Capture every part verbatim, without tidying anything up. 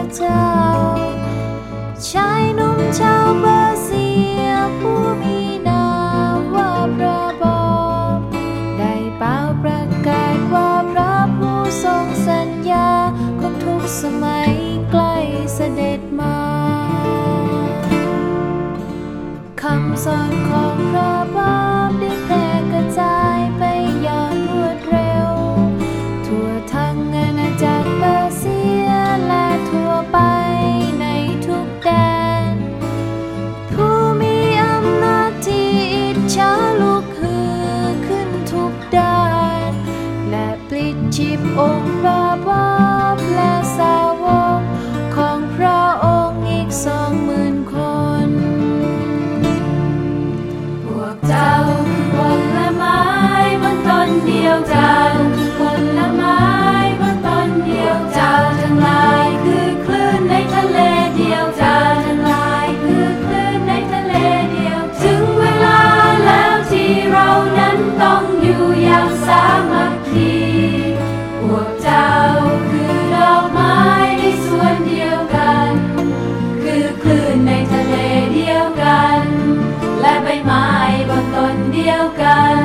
เจ้าชายหนุ่มชาวเปอร์เซียผู้มีนามว่าพระบอมได้เป่าประกาศว่าพระผู้ทรงสัญญาของทุกสมัยใกล้เสด็จมาคำสอนของพระบอมได้แพร่กระจายไปอย่างรวดเร็วทั่วทั้งอาณาจักรเปอร์เซียและทั่วไปในทุกแดนผู้มีอำนาจที่อิจฉาลุกฮือขึ้นทุกด้านและปลิดชีพองค์พระบอมและสาวกของพระองค์อีกสองหมื่นคนพวกเจ้าคือผลไม้บนต้นเดียวกันผลไม้บนต้นเดียวเจ้าทั้งหลายคือคลื่นในทะเลเดียวเจ้าทั้งหลายคือคลื่นในทะเลเดียวถึงเวลาแล้วที่เรานั้นต้องอยู่อย่างสามัคคีพวกเจ้าคือดอกไม้ในสวนเดียวกันคือคลื่นในทะเลเดียวกันและใบไม้บนต้นเดียวกัน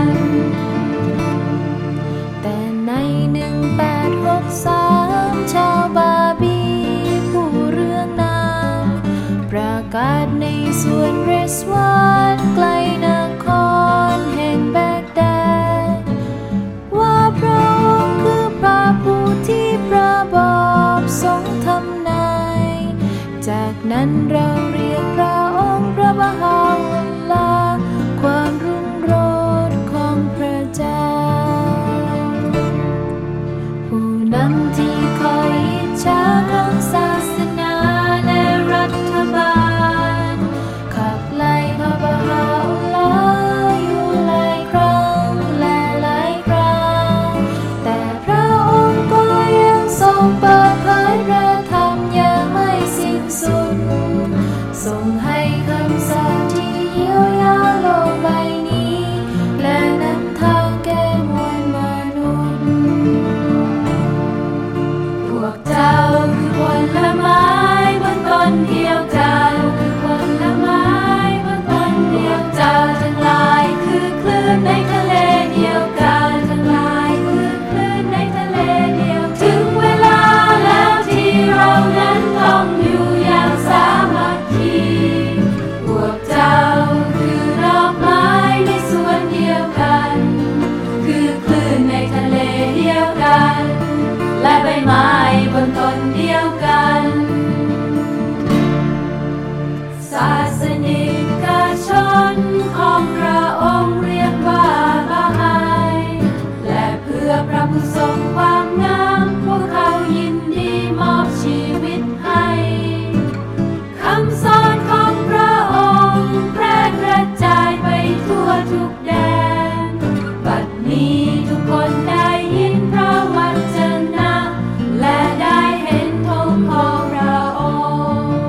แต่ในหนึ่งแปดหกสามชาวบาบีผู้เรื่องนามประกาศในสวนเรสวานไกลนครแห่งแบกแดดว่าพระองค์คือพระผู้ที่พระบอมทรงทำนายจากนั้นเราเรียกพระองค์พระบาฮาอุลลอฮ์ความรุ่งโรจน์ของพระเจ้าผู้นำที่คอยอิจฉาของศาสนาและรัฐบาลขับไล่พระบาฮาอุลลอฮ์อยู่หลายครั้งและหลายครั้งแต่พระองค์ก็ยังทรงเปิดเผยพระธรรมอย่างไม่สิ้นสุดทรงให้คำสอนที่เยียวยาโลกใบนี้และนำทางแก่มวลมนุษย์พวกเจ้าคือผลไม้บนต้นเดียวกันคือผลไม้บนต้นเดียวเจ้าทั้งหลายคือคลื่นในทะเลเดียวกันทั้งหลายคือคลื่นในทะเลเดียวถึงเวลาแล้วที่เรานั้นต้องอยู่อย่างสามัคคีพวกเจ้าคือดอกไม้ในสวนเดียวกันคือคลื่นในทะเลเดียวกันและใบไม้บนต้นเดียวกันศาสนิกชนของพระองค์เรียกว่าบาฮายและเพื่อพระผู้ทรงความงามพวกเขายินดีมอบชีวิตให้คำสอนของพระองค์แพร่กระจายไปทั่วทุกแดนบัดนี้ทุกคนได้ยินพระวจนะและได้เห็นธงของพระองค์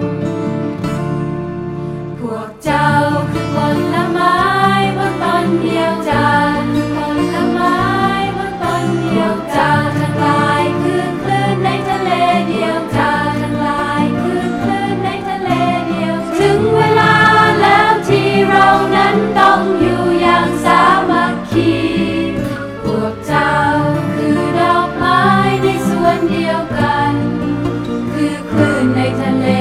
พวกเจ้าคือผลไม้บนต้นเดียวกันผลไม้บนต้นเดียวเจ้าทั้งหลายคือคลื่นในทะเลเดียวเจ้าทั้งหลายคือคลื่นในทะเลเดียวถึงเวลาแล้วที่เรานั้นต้องอยู่อย่างสามัคคีพวกเจ้าคือดอกไม้ในสวนเดียวกันคือคลื่นในทะเล